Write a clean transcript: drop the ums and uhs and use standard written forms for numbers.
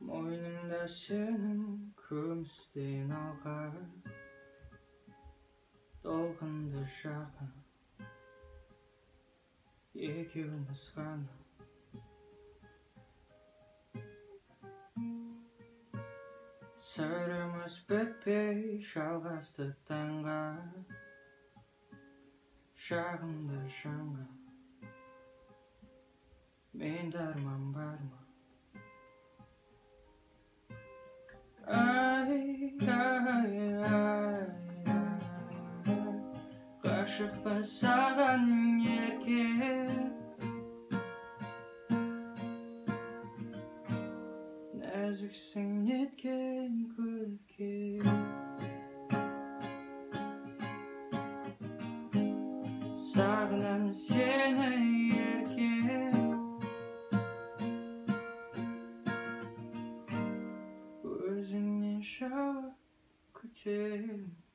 Мойныңда сенің күмістей налқар, толқынды шағын екеуміз ғана. Сырымыз бітпей жалғасты таңға, шағымды жанға. Менде арман бар ма? Ай, ай, ай, ғашықпын саған еркем, нәзіксің неткен көркем. Сағынам сені еркем, өзіңнен жауап күтем.